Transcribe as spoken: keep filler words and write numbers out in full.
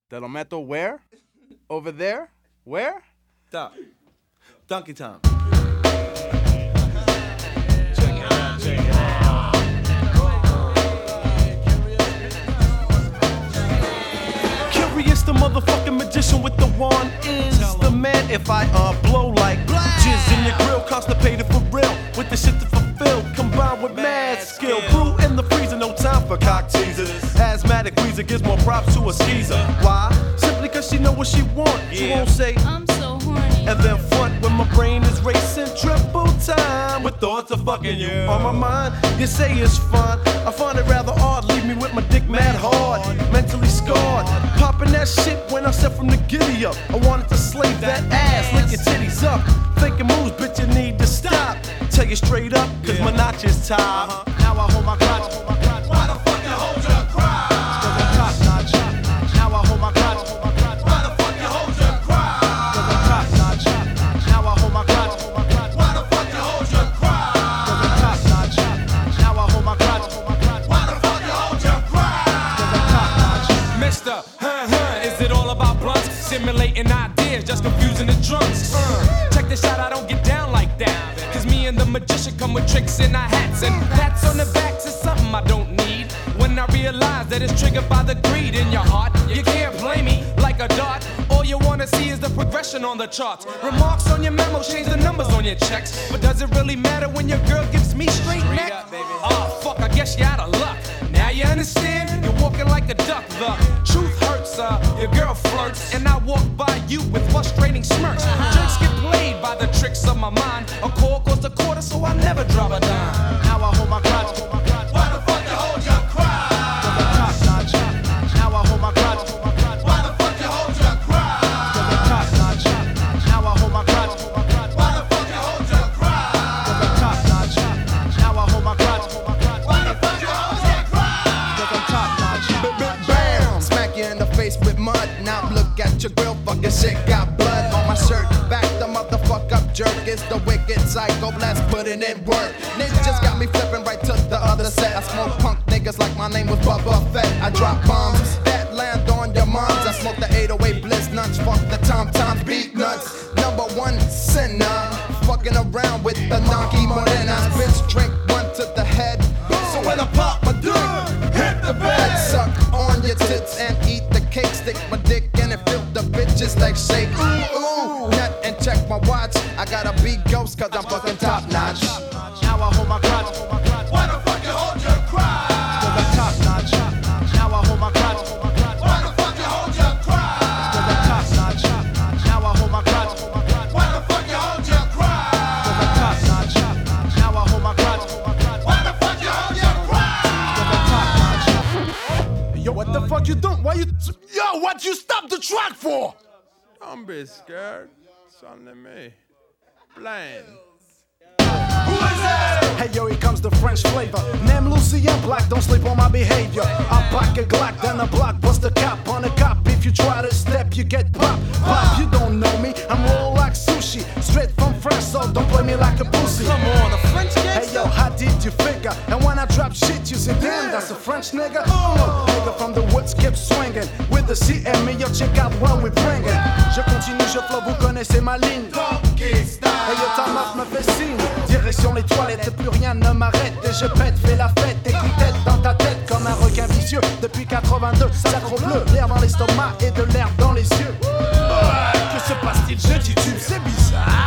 Te lo meto where? Over there? Where? Stop. Donkey time. Curious, the motherfucking magician with the wand is the man. If I uh blow like jizz in your grill, constipated for real, with the shit to fulfill, combined with mad skill. Brew in the freezer, no time for cock teasers. Asthmatic wheezer gives more props to a skeezer. Why? Simply cause she know what she want. She won't say I'm so horny. and then front when my brain is racing triple time with thoughts of fucking you on my mind. You say it's fun, I find it rather odd. Leave me with my dick mad hard, mentally scarred. Popping that shit when I step from the giddy up. I wanted to slave that ass, lick your titties up. Faking moves, bitch, you need to stop. Tell you straight up, cause my notch is tied. Now I hold my crotch. Why the fuck you hold your crotch? Cause I'm top notch. Now I hold my crotch. Why the fuck you hold your crotch? Cause I'm top notch. Now I hold my crotch. Why the fuck you hold your crotch? Cause I'm top notch. Now I hold my crotch. Why the fuck you hold your crotch? Cause I'm top notch. Mister, huh, huh, is it all about blunts? Simulating ideas, just confusing the drunks. Uh, check this out, I don't get down like that. Cause me and the magician come with tricks in our hats. And pats on the backs is something I don't need. When I realize that it's triggered by the greed in your heart, you can't play me like a dart. All you wanna see is the progression on the charts. Remarks on your memo, change the numbers on your checks. But does it really matter when your girl gives me straight neck? Oh fuck, I guess you're out of luck. Now you understand? You're walking like a duck. The truth hurts, uh, your girl flirts, and I walk by you with frustrating smirks. Jerks get played by the tricks of my mind. A call costs a quarter, so I never drop a dime. Now I hold my crotch. Why the fuck you hold your crotch? Cause I'm top notch. Now I hold my crotch. Why the fuck you hold your crotch? Cause I'm top notch. Now I hold my crotch. Why the fuck you hold your crotch? Cause I'm top notch. Now I hold my crotch. Why the fuck you hold your crotch? Cause I'm top notch. Bam! Smack you in the face with mud. Now look at your grill, fucking shit got blood on my shirt. Back the motherfuck up jerk is the wicked psycho blast putting in work. Ninjas got me flipping right to the other set. I smoke punk niggas like my name was Bubba Fett. I drop bombs that land on your moms. I smoke the eight oh eight bliss nuts. Fuck the tom toms beat nuts. Number one sinner, fucking around with the donkey morenas. Bitch drink one to the head. So when I pop my dick, hit the bed. Suck on your tits and eat the cake. Stick my dick in and fill the bitches like shake. Ooh, ooh, nut and check my watch. I gotta be ghost cause I'm fucking top notch. Now I hold my crotch. Why the fuck you hold your crotch? Cause I'm top notch. Now I hold my crotch. Why the fuck you hold your crotch? Cause I'm top notch. Now I hold my crotch. Why the fuck you hold your crotch? Cause I'm top notch. Now I hold my crotch. Why the fuck you hold your crotch? Cause I'm top notch. Yo, what the fuck you doing? Why you? Yo, what you stop the track for? Don't be scared. It's only me. Blind. Hey yo, here comes the French flavor. Name Lucien Black, don't sleep on my behavior. I'm back a Glock, then a block, bust a cap on a cop. If you try to step, you get pop. Pop, you don't know me, I'm roll like sushi. Straight from France, so don't play me like a pussy. Come on, a French Hey gangster. yo, how did you figure? And when I drop shit, you say, damn, that's a French nigga? Oh, nigga from the woods keep swinging. With the C M, yo, check out what we bringing. Je continue, je flow, vous connaissez ma ligne. Hey yo, ta meuf me fait signe. Direction les toilettes, plus rien ne m'arrête. Et je pète, fais la fête, et qui tête dans ta tête comme un requin vicieux. Depuis quatre-vingt-deux, sacre bleu, l'air dans l'estomac et de l'air dans les yeux. Que se passe-t-il? Je titube, c'est bizarre.